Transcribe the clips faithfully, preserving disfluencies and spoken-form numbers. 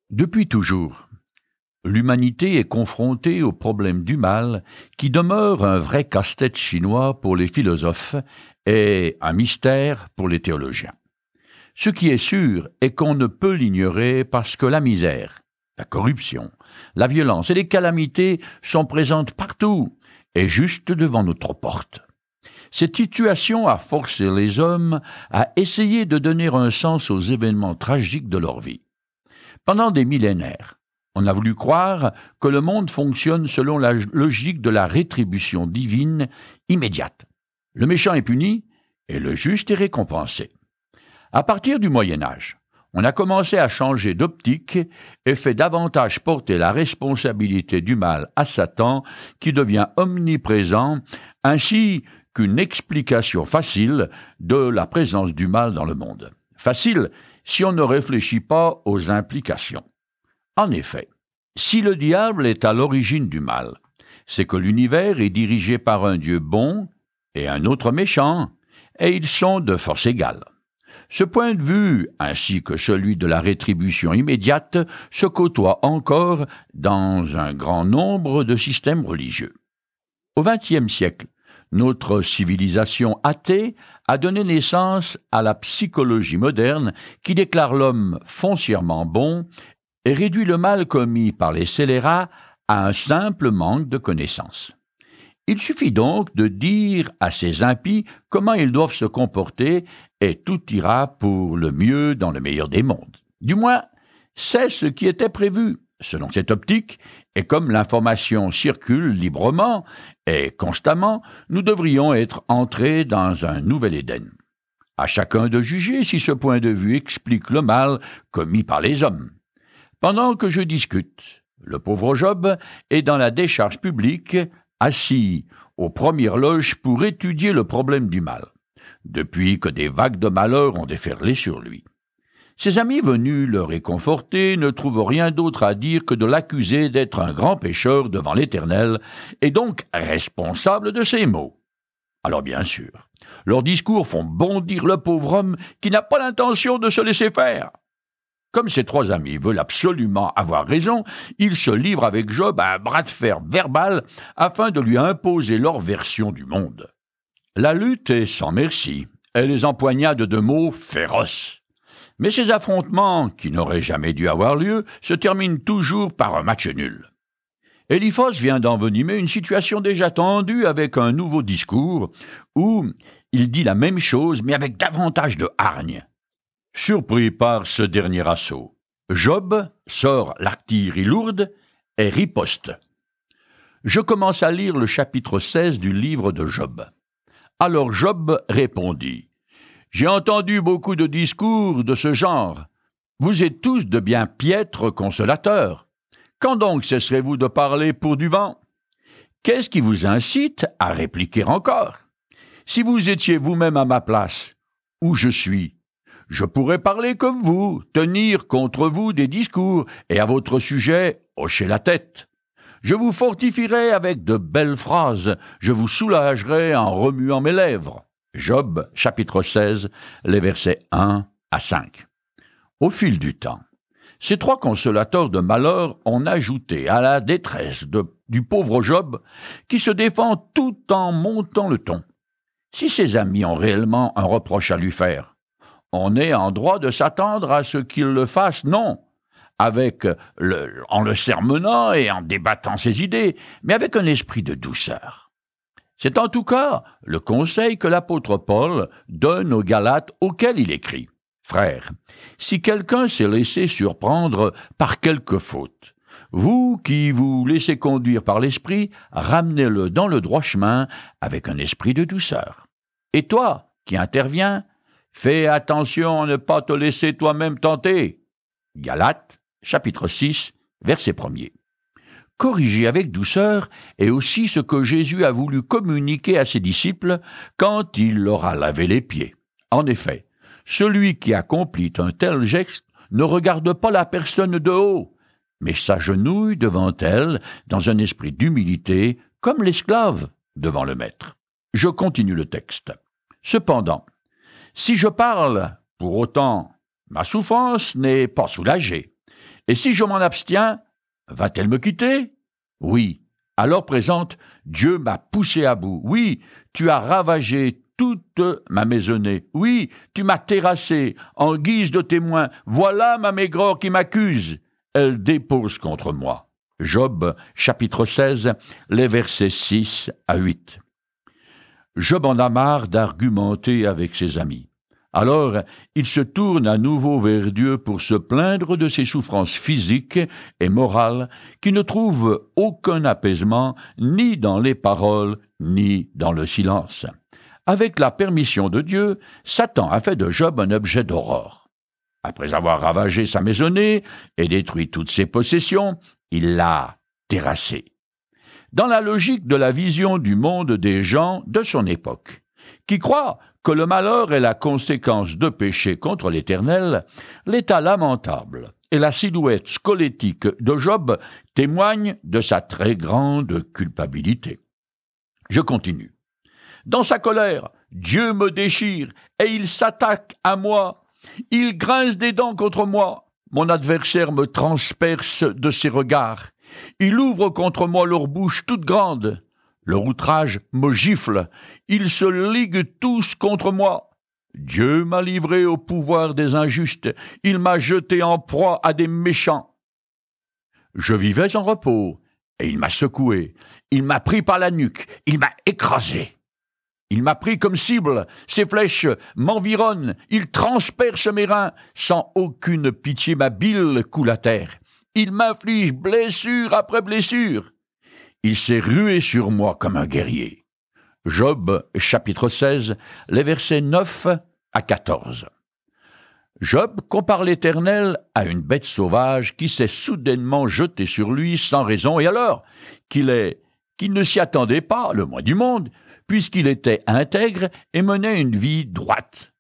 Depuis toujours, l'humanité est confrontée au problème du mal qui demeure un vrai casse-tête chinois pour les philosophes et un mystère pour les théologiens. Ce qui est sûr est qu'on ne peut l'ignorer parce que la misère, la corruption, la violence et les calamités sont présentes partout et juste devant notre porte. Cette situation a forcé les hommes à essayer de donner un sens aux événements tragiques de leur vie. Pendant des millénaires, on a voulu croire que le monde fonctionne selon la logique de la rétribution divine immédiate. Le méchant est puni et le juste est récompensé. À partir du Moyen Âge, on a commencé à changer d'optique et fait davantage porter la responsabilité du mal à Satan, qui devient omniprésent, ainsi qu'une explication facile de la présence du mal dans le monde. Facile si on ne réfléchit pas aux implications. En effet, si le diable est à l'origine du mal, c'est que l'univers est dirigé par un Dieu bon et un autre méchant, et ils sont de force égale. Ce point de vue, ainsi que celui de la rétribution immédiate, se côtoient encore dans un grand nombre de systèmes religieux. Au vingtième siècle, notre civilisation athée a donné naissance à la psychologie moderne qui déclare l'homme foncièrement bon et réduit le mal commis par les scélérats à un simple manque de connaissances. Il suffit donc de dire à ces impies comment ils doivent se comporter et tout ira pour le mieux dans le meilleur des mondes. Du moins, c'est ce qui était prévu. Selon cette optique, et comme l'information circule librement et constamment, nous devrions être entrés dans un nouvel Éden. À chacun de juger si ce point de vue explique le mal commis par les hommes. Pendant que je discute, le pauvre Job est dans la décharge publique, assis aux premières loges pour étudier le problème du mal, depuis que des vagues de malheur ont déferlé sur lui. Ses amis venus le réconforter ne trouvent rien d'autre à dire que de l'accuser d'être un grand pécheur devant l'Éternel et donc responsable de ses maux. Alors bien sûr, leurs discours font bondir le pauvre homme qui n'a pas l'intention de se laisser faire. Comme ses trois amis veulent absolument avoir raison, ils se livrent avec Job à un bras de fer verbal afin de lui imposer leur version du monde. La lutte est sans merci, et les empoignade de mots féroces. Mais ces affrontements, qui n'auraient jamais dû avoir lieu, se terminent toujours par un match nul. Éliphos vient d'envenimer une situation déjà tendue avec un nouveau discours où il dit la même chose mais avec davantage de hargne. Surpris par ce dernier assaut, Job sort l'artillerie lourde et riposte. Je commence à lire le chapitre seize du livre de Job. Alors Job répondit. J'ai entendu beaucoup de discours de ce genre. Vous êtes tous de bien piètres consolateurs. Quand donc cesserez-vous de parler pour du vent? Qu'est-ce qui vous incite à répliquer encore? Si vous étiez vous-même à ma place, où je suis, je pourrais parler comme vous, tenir contre vous des discours, et à votre sujet, hocher la tête. Je vous fortifierai avec de belles phrases, je vous soulagerai en remuant mes lèvres. Job, chapitre seize, les versets un à cinq. Au fil du temps, ces trois consolateurs de malheur ont ajouté à la détresse de, du pauvre Job, qui se défend tout en montant le ton. Si ses amis ont réellement un reproche à lui faire, on est en droit de s'attendre à ce qu'il le fasse, non, avec le, en le sermonnant et en débattant ses idées, mais avec un esprit de douceur. C'est en tout cas le conseil que l'apôtre Paul donne aux Galates auxquels il écrit. « Frères, si quelqu'un s'est laissé surprendre par quelque faute, vous qui vous laissez conduire par l'esprit, ramenez-le dans le droit chemin avec un esprit de douceur. Et toi, qui interviens, fais attention à ne pas te laisser toi-même tenter. » Galates, chapitre six, verset premier. Corriger avec douceur est aussi ce que Jésus a voulu communiquer à ses disciples quand il leur a lavé les pieds. En effet, celui qui accomplit un tel geste ne regarde pas la personne de haut, mais s'agenouille devant elle dans un esprit d'humilité, comme l'esclave devant le maître. Je continue le texte. Cependant, si je parle, pour autant, ma souffrance n'est pas soulagée, Et si je m'en abstiens, va-t-elle me quitter? Oui. Alors présente, Dieu m'a poussé à bout. Oui, tu as ravagé toute ma maisonnée. Oui, tu m'as terrassé en guise de témoin. Voilà ma maigreur qui m'accuse. Elle dépose contre moi. Job, chapitre seize, les versets six à huit. Job en a marre d'argumenter avec ses amis. Alors, il se tourne à nouveau vers Dieu pour se plaindre de ses souffrances physiques et morales qui ne trouvent aucun apaisement ni dans les paroles ni dans le silence. Avec la permission de Dieu, Satan a fait de Job un objet d'aurore. Après avoir ravagé sa maisonnée et détruit toutes ses possessions, il l'a terrassé. Dans la logique de la vision du monde des gens de son époque, qui croient que le malheur est la conséquence de péchés contre l'Éternel, l'état lamentable et la silhouette squelettique de Job témoignent de sa très grande culpabilité. Je continue. Dans sa colère, Dieu me déchire et il s'attaque à moi. Il grince des dents contre moi. Mon adversaire me transperce de ses regards. Il ouvre contre moi leur bouche toute grande. Leur outrage me gifle. Ils se liguent tous contre moi. Dieu m'a livré au pouvoir des injustes. Il m'a jeté en proie à des méchants. Je vivais en repos, et il m'a secoué. Il m'a pris par la nuque. Il m'a écrasé. Il m'a pris comme cible. Ses flèches m'environnent. Il transperce mes reins. Sans aucune pitié, ma bile coule à terre. Il m'inflige blessure après blessure. Il s'est rué sur moi comme un guerrier. Job, chapitre seize, les versets neuf à quatorze. Job compare l'Éternel à une bête sauvage qui s'est soudainement jetée sur lui sans raison, et alors qu'il est, qu'il ne s'y attendait pas, le moins du monde, puisqu'il était intègre et menait une vie droite.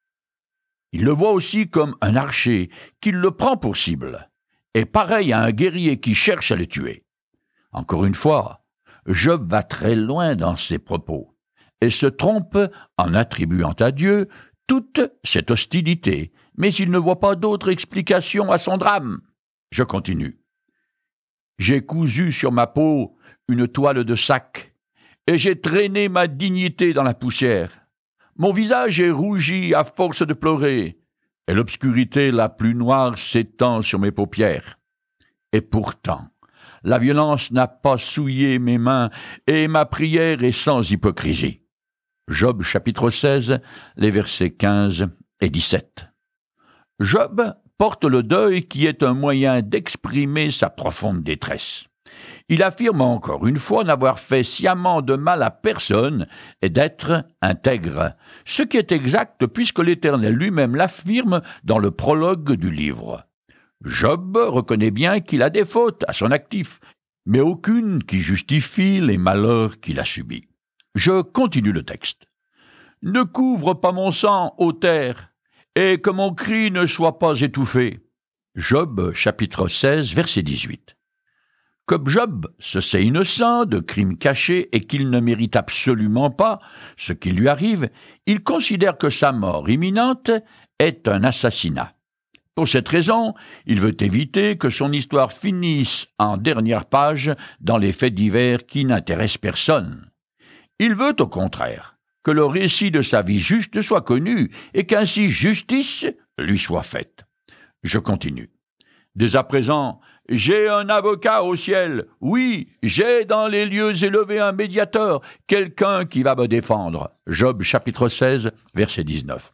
Il le voit aussi comme un archer qui le prend pour cible, et pareil à un guerrier qui cherche à le tuer. Encore une fois, Job va très loin dans ses propos et se trompe en attribuant à Dieu toute cette hostilité, mais il ne voit pas d'autre explication à son drame. Je continue. J'ai cousu sur ma peau une toile de sac et j'ai traîné ma dignité dans la poussière. Mon visage est rougi à force de pleurer et l'obscurité la plus noire s'étend sur mes paupières. Et pourtant, la violence n'a pas souillé mes mains, et ma prière est sans hypocrisie. Job chapitre seize, les versets quinze et dix-sept. Job porte le deuil qui est un moyen d'exprimer sa profonde détresse. Il affirme encore une fois n'avoir fait sciemment de mal à personne et d'être intègre, ce qui est exact puisque l'Éternel lui-même l'affirme dans le prologue du livre. Job reconnaît bien qu'il a des fautes à son actif, mais aucune qui justifie les malheurs qu'il a subis. Je continue le texte. « Ne couvre pas mon sang, ô terre, et que mon cri ne soit pas étouffé. » Job, chapitre seize, verset dix-huit. Comme Job se sait innocent de crimes cachés et qu'il ne mérite absolument pas ce qui lui arrive, il considère que sa mort imminente est un assassinat. Pour cette raison, il veut éviter que son histoire finisse en dernière page dans les faits divers qui n'intéressent personne. Il veut, au contraire, que le récit de sa vie juste soit connu et qu'ainsi justice lui soit faite. Je continue. Dès à présent, j'ai un avocat au ciel. Oui, j'ai dans les lieux élevés un médiateur, quelqu'un qui va me défendre. Job chapitre seize, verset dix-neuf.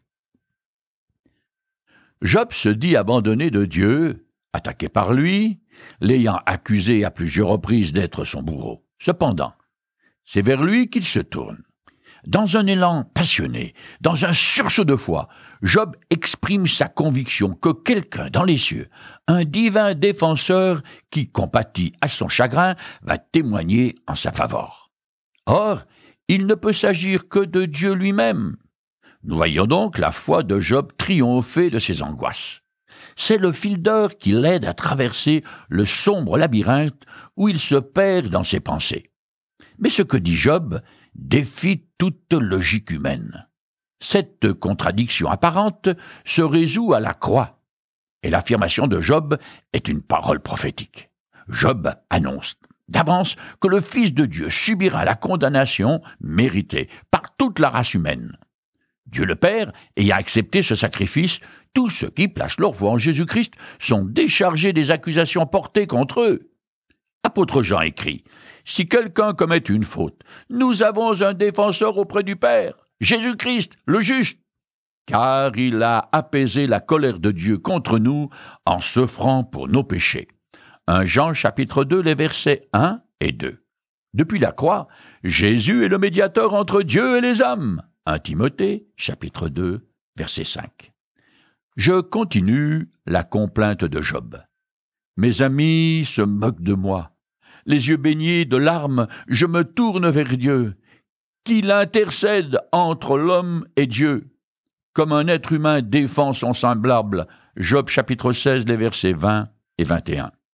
Job se dit abandonné de Dieu, attaqué par lui, l'ayant accusé à plusieurs reprises d'être son bourreau. Cependant, c'est vers lui qu'il se tourne. Dans un élan passionné, dans un sursaut de foi, Job exprime sa conviction que quelqu'un dans les cieux, un divin défenseur qui compatit à son chagrin, va témoigner en sa faveur. Or, il ne peut s'agir que de Dieu lui-même. Nous voyons donc la foi de Job triompher de ses angoisses. C'est le fil d'or qui l'aide à traverser le sombre labyrinthe où il se perd dans ses pensées. Mais ce que dit Job défie toute logique humaine. Cette contradiction apparente se résout à la croix. Et l'affirmation de Job est une parole prophétique. Job annonce d'avance que le Fils de Dieu subira la condamnation méritée par toute la race humaine. Dieu le Père ayant accepté ce sacrifice, tous ceux qui placent leur foi en Jésus-Christ sont déchargés des accusations portées contre eux. L'apôtre Jean écrit « Si quelqu'un commet une faute, nous avons un défenseur auprès du Père, Jésus-Christ, le juste, car il a apaisé la colère de Dieu contre nous en s'offrant pour nos péchés. » un Jean chapitre deux, les versets un et deux. Depuis la croix, Jésus est le médiateur entre Dieu et les hommes. un Timothée chapitre deux, verset cinq. Je continue la complainte de Job. Mes amis se moquent de moi. Les yeux baignés de larmes, je me tourne vers Dieu, qu'il intercède entre l'homme et Dieu. Comme un être humain défend son semblable. Job chapitre seize, les versets vingt et vingt et un.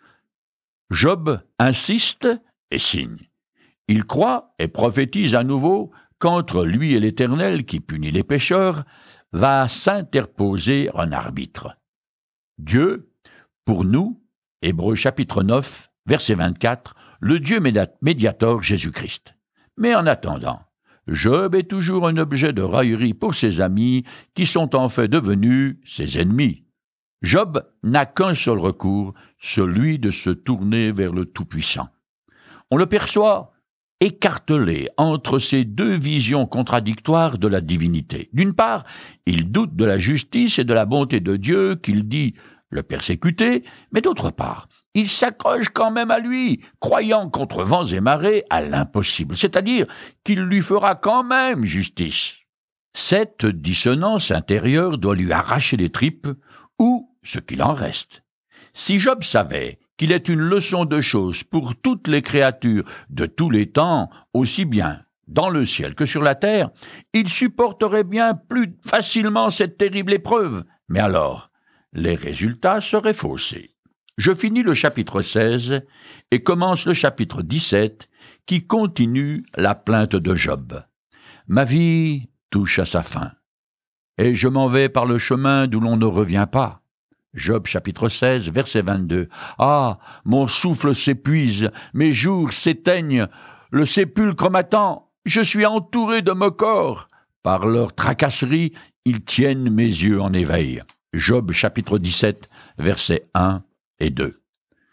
Job insiste et signe. Il croit et prophétise à nouveau qu'entre lui et l'Éternel, qui punit les pécheurs, va s'interposer un arbitre. Dieu, pour nous, Hébreux chapitre neuf, verset vingt-quatre, le Dieu médiateur Jésus-Christ. Mais en attendant, Job est toujours un objet de raillerie pour ses amis qui sont en fait devenus ses ennemis. Job n'a qu'un seul recours, celui de se tourner vers le Tout-Puissant. On le perçoit écartelé entre ces deux visions contradictoires de la divinité. D'une part, il doute de la justice et de la bonté de Dieu qu'il dit le persécuter, mais d'autre part, il s'accroche quand même à lui, croyant contre vents et marées à l'impossible, c'est-à-dire qu'il lui fera quand même justice. Cette dissonance intérieure doit lui arracher les tripes, ou ce qu'il en reste. Si Job savait qu'il est une leçon de choses pour toutes les créatures de tous les temps, aussi bien dans le ciel que sur la terre, il supporterait bien plus facilement cette terrible épreuve. Mais alors, les résultats seraient faussés. Je finis le chapitre seize et commence le chapitre dix-sept qui continue la plainte de Job. Ma vie touche à sa fin, et je m'en vais par le chemin d'où l'on ne revient pas. Job chapitre seize, verset vingt-deux. Ah, mon souffle s'épuise, mes jours s'éteignent, le sépulcre m'attend, je suis entouré de me corps. Par leur tracasserie, ils tiennent mes yeux en éveil. Job chapitre dix-sept, versets un et deux.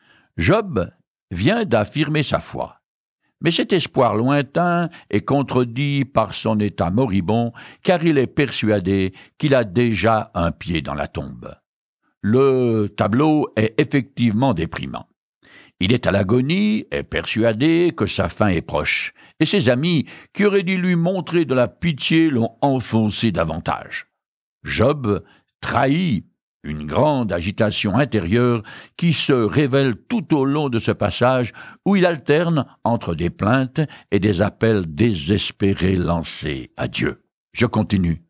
Job vient d'affirmer sa foi, mais cet espoir lointain est contredit par son état moribond, car il est persuadé qu'il a déjà un pied dans la tombe. Le tableau est effectivement déprimant. Il est à l'agonie et persuadé que sa fin est proche, et ses amis, qui auraient dû lui montrer de la pitié, l'ont enfoncé davantage. Job trahit une grande agitation intérieure qui se révèle tout au long de ce passage où il alterne entre des plaintes et des appels désespérés lancés à Dieu. Je continue.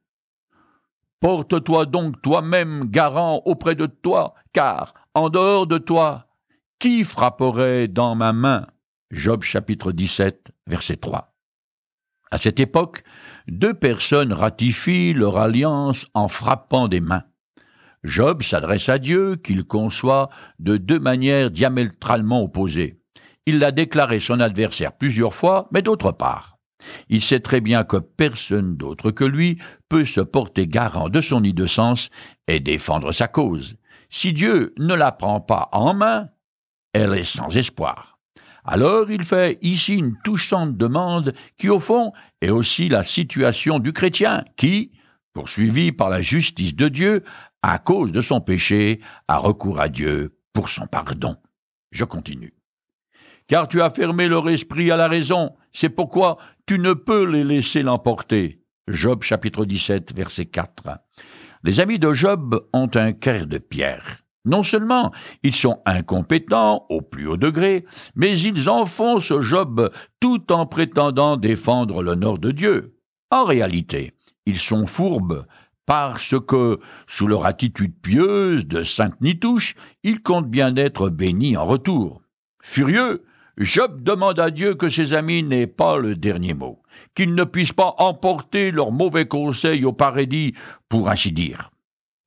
Porte-toi donc toi-même garant auprès de toi, car, en dehors de toi, qui frapperait dans ma main? Job chapitre dix-sept, verset trois. À cette époque, deux personnes ratifient leur alliance en frappant des mains. Job s'adresse à Dieu, qu'il conçoit de deux manières diamétralement opposées. Il l'a déclaré son adversaire plusieurs fois, mais d'autre part. Il sait très bien que personne d'autre que lui peut se porter garant de son innocence et défendre sa cause. Si Dieu ne la prend pas en main, elle est sans espoir. Alors il fait ici une touchante demande qui, au fond, est aussi la situation du chrétien qui, poursuivi par la justice de Dieu, à cause de son péché, a recours à Dieu pour son pardon. Je continue. Car tu as fermé leur esprit à la raison, c'est pourquoi tu ne peux les laisser l'emporter. Job chapitre dix-sept, verset quatre. Les amis de Job ont un cœur de pierre. Non seulement ils sont incompétents au plus haut degré, mais ils enfoncent Job tout en prétendant défendre l'honneur de Dieu. En réalité, ils sont fourbes parce que, sous leur attitude pieuse de sainte nitouche, ils comptent bien être bénis en retour. Furieux, Job demande à Dieu que ses amis n'aient pas le dernier mot, qu'ils ne puissent pas emporter leurs mauvais conseils au paradis, pour ainsi dire.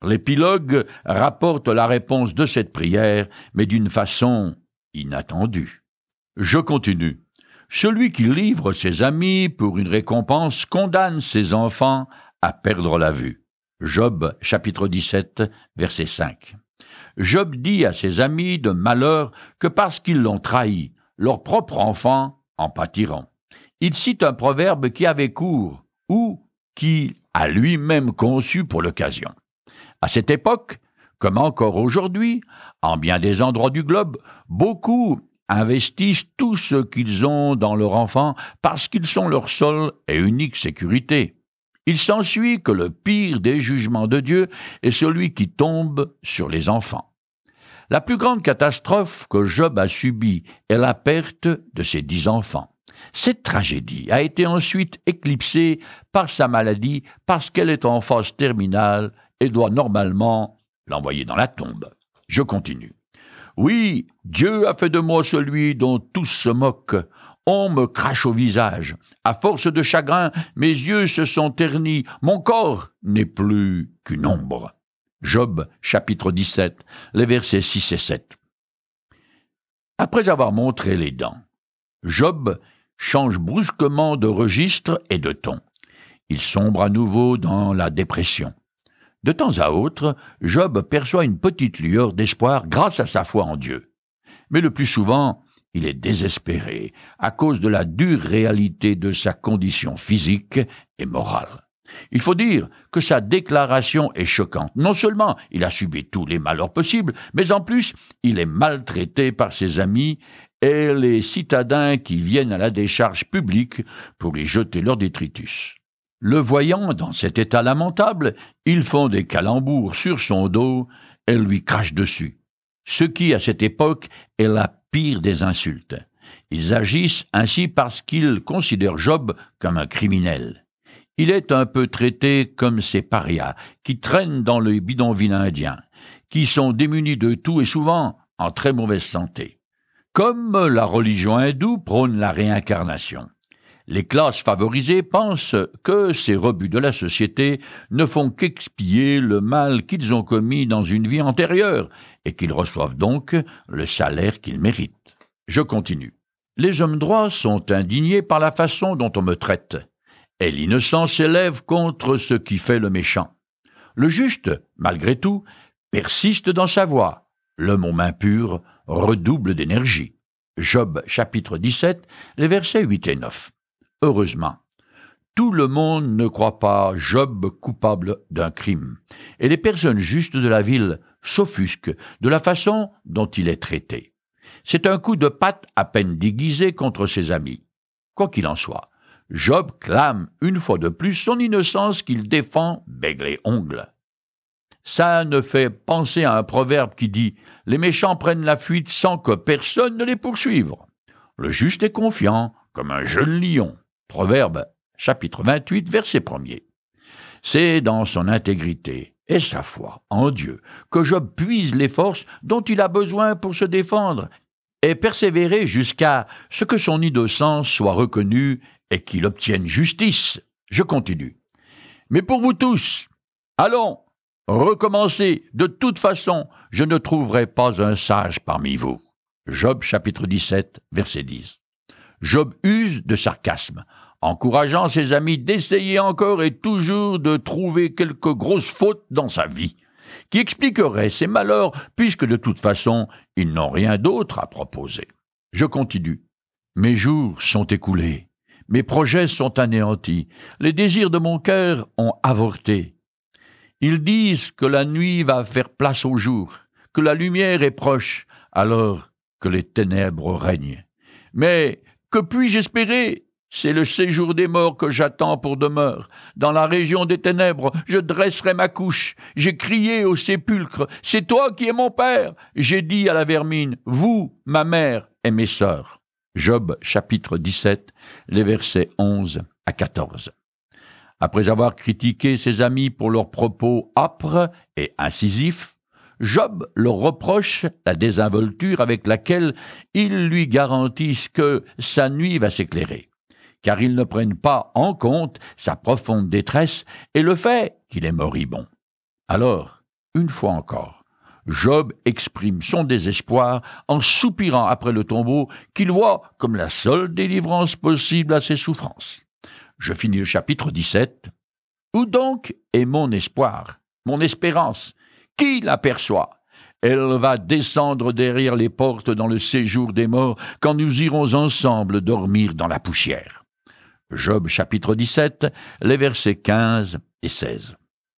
L'épilogue rapporte la réponse de cette prière, mais d'une façon inattendue. Je continue. Celui qui livre ses amis pour une récompense condamne ses enfants à perdre la vue. Job, chapitre dix-sept, verset cinq. Job dit à ses amis de malheur que parce qu'ils l'ont trahi, leurs propres enfants en pâtiront. Il cite un proverbe qui avait cours, ou qu'il a lui-même conçu pour l'occasion. À cette époque, comme encore aujourd'hui, en bien des endroits du globe, beaucoup investissent tout ce qu'ils ont dans leur enfant parce qu'ils sont leur seule et unique sécurité. Il s'ensuit que le pire des jugements de Dieu est celui qui tombe sur les enfants. La plus grande catastrophe que Job a subie est la perte de ses dix enfants. Cette tragédie a été ensuite éclipsée par sa maladie parce qu'elle est en phase terminale et doit normalement l'envoyer dans la tombe. Je continue. Oui, Dieu a fait de moi celui dont tous se moquent. On me crache au visage. À force de chagrin, mes yeux se sont ternis. Mon corps n'est plus qu'une ombre. Job, chapitre dix-sept, les versets six et sept. Après avoir montré les dents, Job change brusquement de registre et de ton. Il sombre à nouveau dans la dépression. De temps à autre, Job perçoit une petite lueur d'espoir grâce à sa foi en Dieu. Mais le plus souvent, il est désespéré à cause de la dure réalité de sa condition physique et morale. Il faut dire que sa déclaration est choquante. Non seulement il a subi tous les malheurs possibles, mais en plus, il est maltraité par ses amis et les citadins qui viennent à la décharge publique pour y jeter leur détritus. Le voyant dans cet état lamentable, ils font des calembours sur son dos et lui crachent dessus. Ce qui, à cette époque, est la pire des insultes. Ils agissent ainsi parce qu'ils considèrent Job comme un criminel. Il est un peu traité comme ces parias qui traînent dans le bidonville indien, qui sont démunis de tout et souvent en très mauvaise santé. Comme la religion hindoue prône la réincarnation. Les classes favorisées pensent que ces rebuts de la société ne font qu'expier le mal qu'ils ont commis dans une vie antérieure et qu'ils reçoivent donc le salaire qu'ils méritent. Je continue. Les hommes droits sont indignés par la façon dont on me traite, et l'innocent s'élève contre ce qui fait le méchant. Le juste, malgré tout, persiste dans sa voie. L'homme aux mains pures redouble d'énergie. Job, chapitre dix-sept, les versets huit et neuf. Heureusement, tout le monde ne croit pas Job coupable d'un crime, et les personnes justes de la ville s'offusquent de la façon dont il est traité. C'est un coup de patte à peine déguisé contre ses amis. Quoi qu'il en soit, Job clame une fois de plus son innocence qu'il défend bègle et ongle. Ça ne fait penser à un proverbe qui dit « Les méchants prennent la fuite sans que personne ne les poursuive. Le juste est confiant comme un jeune lion. » Proverbe, chapitre vingt-huit, verset premier. C'est dans son intégrité et sa foi en Dieu que Job puise les forces dont il a besoin pour se défendre et persévérer jusqu'à ce que son innocence soit reconnue et qu'il obtienne justice. Je continue. Mais pour vous tous, allons, recommencez. De toute façon, je ne trouverai pas un sage parmi vous. Job, chapitre dix-sept, verset dix. Job use de sarcasme, encourageant ses amis d'essayer encore et toujours de trouver quelques grosses fautes dans sa vie, qui expliqueraient ses malheurs, puisque de toute façon, ils n'ont rien d'autre à proposer. Je continue. Mes jours sont écoulés, mes projets sont anéantis, les désirs de mon cœur ont avorté. Ils disent que la nuit va faire place au jour, que la lumière est proche, alors que les ténèbres règnent. Mais que puis-je espérer? C'est le séjour des morts que j'attends pour demeure. Dans la région des ténèbres, je dresserai ma couche. J'ai crié au sépulcre, « C'est toi qui es mon père !» J'ai dit à la vermine, « Vous, ma mère et mes sœurs. » Job, chapitre dix-sept, les versets onze à quatorze. Après avoir critiqué ses amis pour leurs propos âpres et incisifs, Job leur reproche la désinvolture avec laquelle ils lui garantissent que sa nuit va s'éclairer, car ils ne prennent pas en compte sa profonde détresse et le fait qu'il est moribond. Alors, Une fois encore, Job exprime son désespoir en soupirant après le tombeau qu'il voit comme la seule délivrance possible à ses souffrances. Je finis le chapitre dix-sept. « Où donc est mon espoir, mon espérance? Qui l'aperçoit? Elle va descendre derrière les portes dans le séjour des morts, quand nous irons ensemble dormir dans la poussière. » Job chapitre dix-sept, les versets quinze et seize.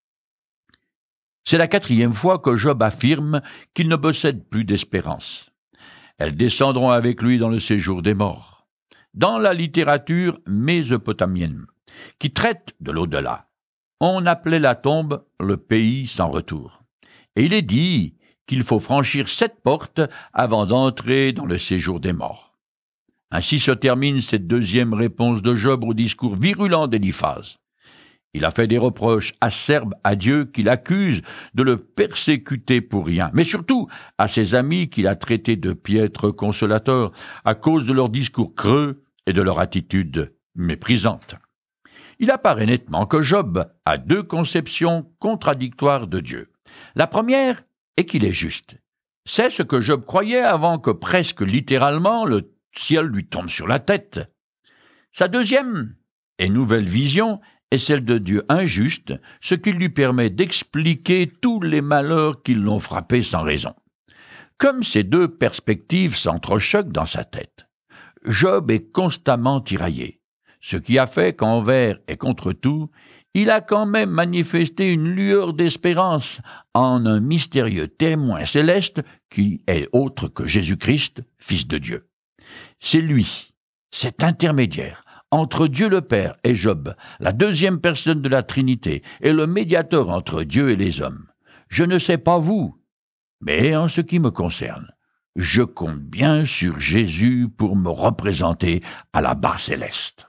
C'est la quatrième fois que Job affirme qu'il ne possède plus d'espérance. Elles descendront avec lui dans le séjour des morts. Dans la littérature mésopotamienne, qui traite de l'au-delà, on appelait la tombe le pays sans retour. Et il est dit qu'il faut franchir sept portes avant d'entrer dans le séjour des morts. Ainsi se termine cette deuxième réponse de Job au discours virulent d'Éliphaz. Il a fait des reproches acerbes à Dieu qu'il accuse de le persécuter pour rien, mais surtout à ses amis qu'il a traités de piètres consolateurs à cause de leur discours creux et de leur attitude méprisante. Il apparaît nettement que Job a deux conceptions contradictoires de Dieu. La première est qu'il est juste. C'est ce que Job croyait avant que presque littéralement le ciel lui tombe sur la tête. Sa deuxième et nouvelle vision est celle de Dieu injuste, ce qui lui permet d'expliquer tous les malheurs qui l'ont frappé sans raison. Comme ces deux perspectives s'entrechoquent dans sa tête, Job est constamment tiraillé, ce qui a fait qu'envers et contre tout, il a quand même manifesté une lueur d'espérance en un mystérieux témoin céleste qui est autre que Jésus-Christ, Fils de Dieu. C'est lui, cet intermédiaire, entre Dieu le Père et Job, la deuxième personne de la Trinité, et le médiateur entre Dieu et les hommes. Je ne sais pas vous, mais en ce qui me concerne, je compte bien sur Jésus pour me représenter à la barre céleste.